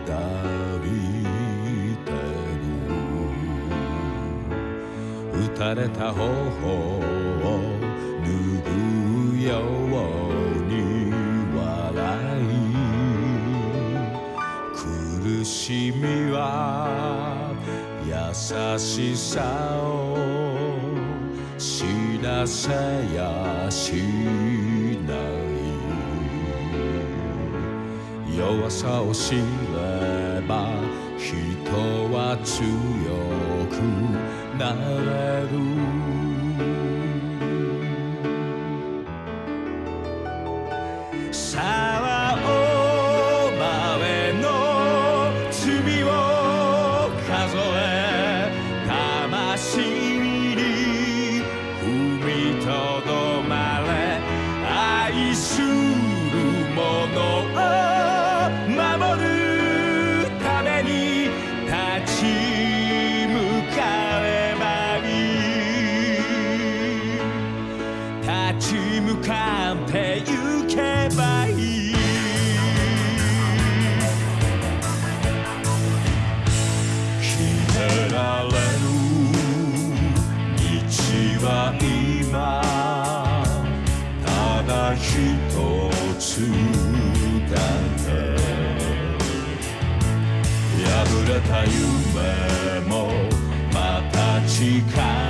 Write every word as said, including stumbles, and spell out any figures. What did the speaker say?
りてる打たれた頬を拭うように笑い苦しみは優しさを知らせやしない弱さを知れば人は強くなれるさあお前の罪を数え魂に踏みとどまれ愛する者を守るために立ち向かえばいい立ち向かってゆけばいい決められる道は今ただ一つだけ破れた夢もまた近